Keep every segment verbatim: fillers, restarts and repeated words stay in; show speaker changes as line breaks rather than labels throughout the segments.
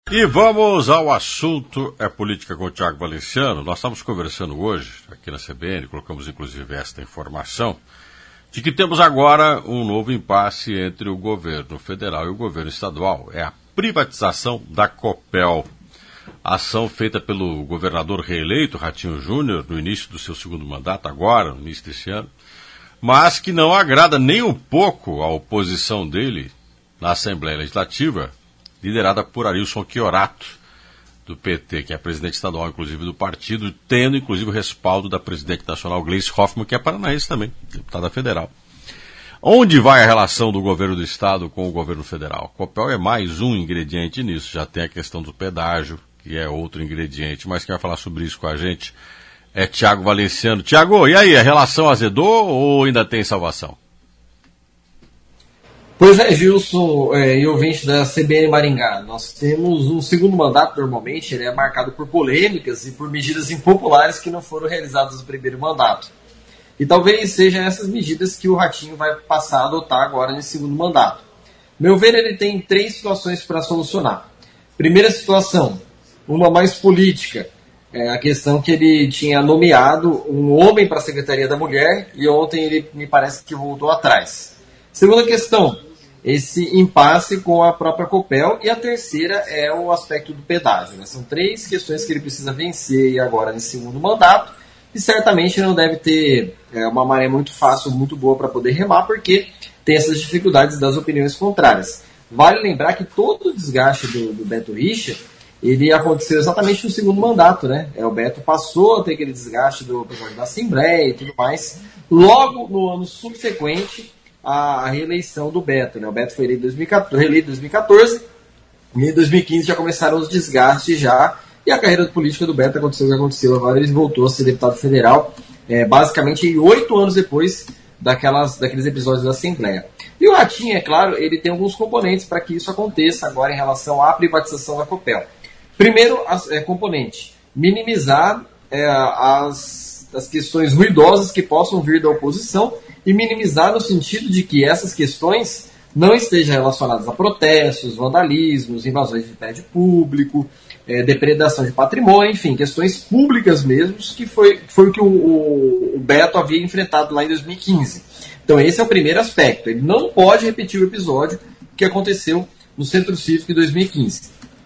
E vamos ao assunto é política com o Tiago Valenciano. Nós estamos conversando hoje, aqui na C B N, colocamos inclusive esta informação, de que temos agora um novo impasse entre o governo federal e o governo estadual. É a privatização da Copel. A ação feita pelo governador reeleito, Ratinho Júnior, no início do seu segundo mandato, agora, no início desse ano, mas que não agrada nem um pouco a oposição dele na Assembleia Legislativa, liderada por Arilson Chiorato, do P T, que é presidente estadual, inclusive, do partido, tendo, inclusive, o respaldo da presidente nacional, Gleice Hoffmann, que é paranaense também, deputada federal. Onde vai a relação do governo do estado com o governo federal? A Copel é mais um ingrediente nisso, já tem a questão do pedágio, que é outro ingrediente, mas quem vai falar sobre isso com a gente é Tiago Valenciano. Tiago, e aí, a relação azedou ou ainda tem salvação?
Pois é, Gilson é, e ouvinte da C B N Maringá, nós temos um segundo mandato, normalmente, ele é marcado por polêmicas e por medidas impopulares que não foram realizadas no primeiro mandato. E talvez sejam essas medidas que o Ratinho vai passar a adotar agora nesse segundo mandato. Meu ver, ele tem três situações para solucionar. Primeira situação, uma mais política, é a questão que ele tinha nomeado um homem para a Secretaria da Mulher e ontem ele me parece que voltou atrás. Segunda questão, esse impasse com a própria Copel, e a terceira é o aspecto do pedágio. Né? São três questões que ele precisa vencer agora nesse segundo mandato, e certamente não deve ter é, uma maré muito fácil, muito boa para poder remar, porque tem essas dificuldades das opiniões contrárias. Vale lembrar que todo o desgaste do, do Beto Richa, ele aconteceu exatamente no segundo mandato, né? É, o Beto passou a ter aquele desgaste do episódio da Assembleia e tudo mais, logo no ano subsequente a reeleição do Beto. Né? O Beto foi eleito em dois mil e quatorze, reeleito em dois mil e catorze, e em dois mil e quinze já começaram os desgastes já, e a carreira política do Beto aconteceu o que aconteceu, agora ele voltou a ser deputado federal, é, basicamente oito anos depois daquelas, daqueles episódios da Assembleia. E o Ratinho, é claro, ele tem alguns componentes para que isso aconteça agora em relação à privatização da Copel. Primeiro, as, é, componente, minimizar é, as, as questões ruidosas que possam vir da oposição, e minimizar no sentido de que essas questões não estejam relacionadas a protestos, vandalismos, invasões de prédio público, é, depredação de patrimônio, enfim, questões públicas mesmo, que foi, foi o que o, o, o Beto havia enfrentado lá em dois mil e quinze. Então esse é o primeiro aspecto, ele não pode repetir o episódio que aconteceu no Centro Cívico em dois mil e quinze.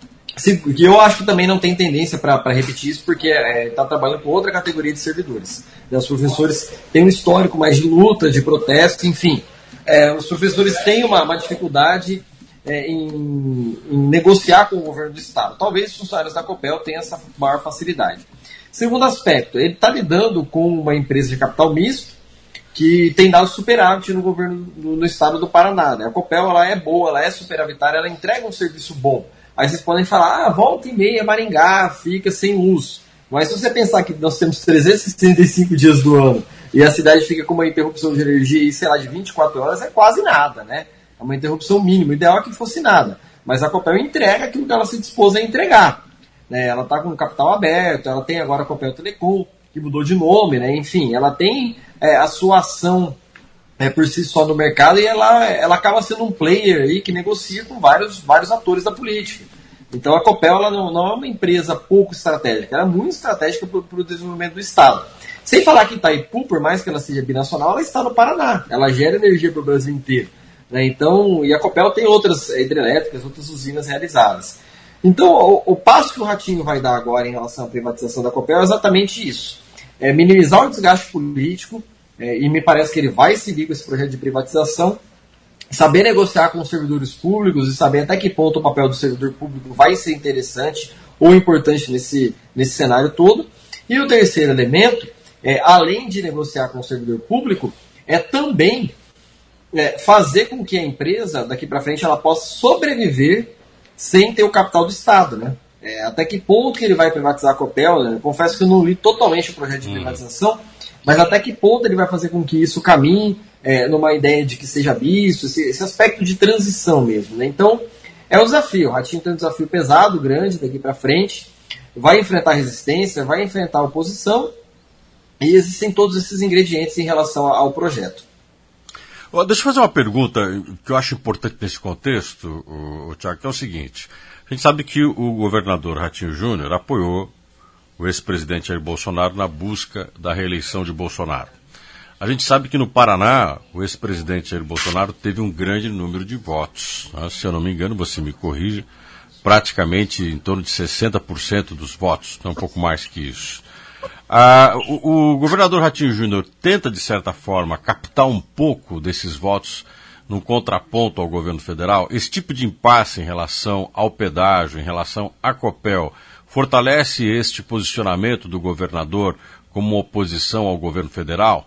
Que eu acho que também não tem tendência para repetir isso, porque está é, trabalhando com outra categoria de servidores. Né? Os professores têm um histórico mais de luta, de protesto, enfim. É, os professores têm uma, uma dificuldade é, em, em negociar com o governo do Estado. Talvez os funcionários da Copel tenham essa maior facilidade. Segundo aspecto, ele está lidando com uma empresa de capital misto que tem dado superávit no governo no, no estado do Paraná. Né? A Copel ela é boa, ela é superavitária, ela entrega um serviço bom. Aí vocês podem falar, ah, volta e meia Maringá fica sem luz. Mas se você pensar que nós temos trezentos e sessenta e cinco dias do ano e a cidade fica com uma interrupção de energia, sei lá, de vinte e quatro horas, é quase nada, né? É uma interrupção mínima. O ideal é que fosse nada. Mas a Copel entrega aquilo que ela se dispôs a entregar. Né? Ela está com o capital aberto, ela tem agora a Copel Telecom, que mudou de nome, né? Enfim, ela tem é, a sua ação é, por si só no mercado, e ela, ela acaba sendo um player aí que negocia com vários, vários atores da política. Então a Copel ela não, não é uma empresa pouco estratégica, ela é muito estratégica para o desenvolvimento do Estado. Sem falar que Itaipu, por mais que ela seja binacional, ela está no Paraná, ela gera energia para o Brasil inteiro. Né? Então, e a Copel tem outras hidrelétricas, outras usinas realizadas. Então o, o passo que o Ratinho vai dar agora em relação à privatização da Copel é exatamente isso. É minimizar o desgaste político, É, e me parece que ele vai seguir com esse projeto de privatização, saber negociar com os servidores públicos e saber até que ponto o papel do servidor público vai ser interessante ou importante nesse, nesse cenário todo. E o terceiro elemento, é, além de negociar com o servidor público, é também é, fazer com que a empresa, daqui para frente, ela possa sobreviver sem ter o capital do Estado. Né? É, até que ponto que ele vai privatizar a Copel, né? Eu confesso que eu não li totalmente o projeto de privatização, mas até que ponto ele vai fazer com que isso caminhe é, numa ideia de que seja visto, esse, esse aspecto de transição mesmo. Né? Então, é um desafio. O Ratinho tem um desafio pesado, grande, daqui para frente. Vai enfrentar resistência, vai enfrentar oposição, e existem todos esses ingredientes em relação ao projeto.
Oh, deixa eu fazer uma pergunta que eu acho importante nesse contexto, o, o Tiago, que é o seguinte. A gente sabe que o governador Ratinho Júnior apoiou o ex-presidente Jair Bolsonaro na busca da reeleição de Bolsonaro. A gente sabe que no Paraná, o ex-presidente Jair Bolsonaro teve um grande número de votos. Né? Se eu não me engano, você me corrija, praticamente em torno de sessenta por cento dos votos, é um pouco mais que isso. Ah, o, o governador Ratinho Júnior tenta, de certa forma, captar um pouco desses votos num contraponto ao governo federal. Esse tipo de impasse em relação ao pedágio, em relação à Copel, fortalece este posicionamento do governador como uma oposição ao governo federal?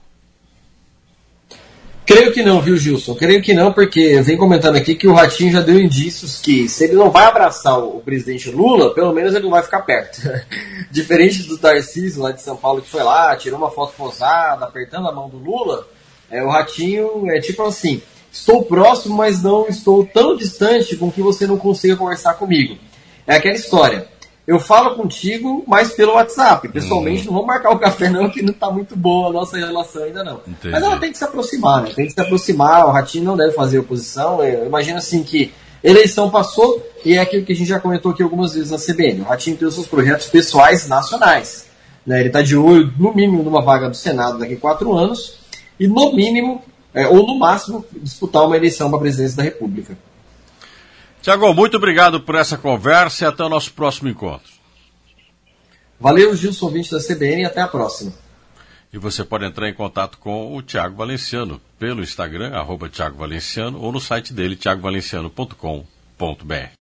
Creio que não, viu, Gilson? Creio que não, porque eu venho comentando aqui que o Ratinho já deu indícios que se ele não vai abraçar o presidente Lula, pelo menos ele não vai ficar perto. Diferente do Tarcísio lá de São Paulo, que foi lá, tirou uma foto posada, apertando a mão do Lula, é, o Ratinho é tipo assim, estou próximo, mas não estou tão distante com que você não consiga conversar comigo. É aquela história. Eu falo contigo, mas pelo WhatsApp. Pessoalmente, hum. não vamos marcar o café não, que não está muito boa a nossa relação ainda não. Entendi. Mas ela tem que se aproximar, né? Tem que se aproximar, o Ratinho não deve fazer oposição. Eu imagino assim que eleição passou, e é aquilo que a gente já comentou aqui algumas vezes na C B N. O Ratinho tem os seus projetos pessoais nacionais. Né? Ele está de olho, no mínimo, numa vaga do Senado daqui a quatro anos, e no mínimo, é, ou no máximo, disputar uma eleição para a presidência da República.
Tiago, muito obrigado por essa conversa e até o nosso próximo encontro.
Valeu, Gilson, ouvinte da C B N, e até a próxima.
E você pode entrar em contato com o Tiago Valenciano pelo Instagram, arroba Tiago Valenciano, ou no site dele, tiago valenciano ponto com ponto br.